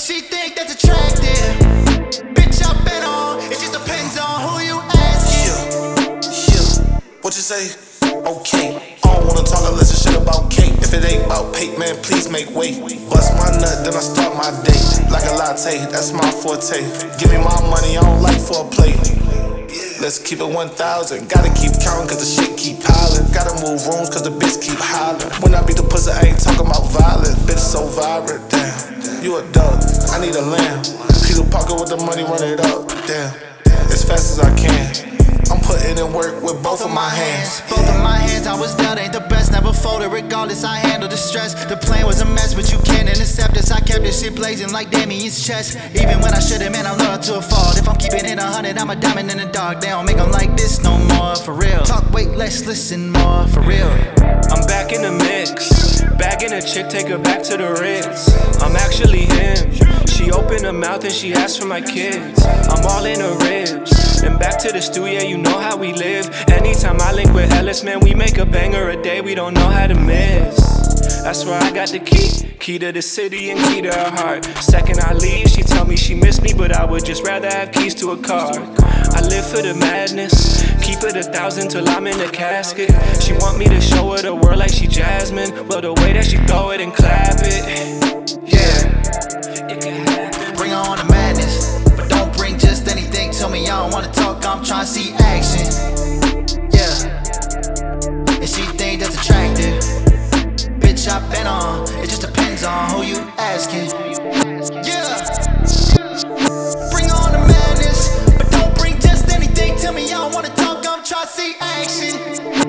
she think that's attractive. Bitch, I bet on, it just depends on who you ask. Yeah, what you say? Okay, I don't wanna talk unless it's shit about cake. If it ain't about cake, man, please make way. Bust my nut, then I start my day. Like a latte, that's my forte. Give me my money, I don't like foreplay. Let's keep it 1,000. Gotta keep counting cause the shit keep piling. Gotta move rooms cause the bitch keep hollering. When I beat the pussy, I ain't talking about violence. Bitch so vibrant, damn. You a dog, I need a lamb. Peter Parker with the money, run it up, damn. As fast as I can. I'm putting in work with both of my hands. Both of my hands, I was down, ain't the best, never folded. Regardless, I handled the stress. The plan was a mess, but you can't intercept this. I kept this shit blazing like Damien's chest. Even when I should've, man, I learned to a fault. If I'm keeping it 100, I'm a diamond in the dark. They don't make them like this no more, for real. Talk, wait, let's listen more, for real. I'm back in the mix, bagging a chick, take her back to the Ritz. I'm actually him. She opened her mouth and she asked for my kids. I'm all in her ribs. And back to the studio, you know how we live. Anytime I link with Ellis, man, we make a banger a day, we don't know how to miss. That's why I got the key to the city and key to her heart. Second I leave, she tell me she miss me, but I would just rather have keys to a car. I live for the madness, keep it 1,000 till I'm in the casket. She want me to show her the world like she Jasmine. Well, the way that she throw it and clap it, yeah, it can happen. Bring on the madness, but don't bring just anything. Tell me I don't wanna talk, I'm tryna see action. Yeah, and she think that's attractive. Bitch, I bet on, it just depends on who you asking. Yeah, bring on the madness, but don't bring just anything. Tell me I don't wanna talk, I'm tryna see action.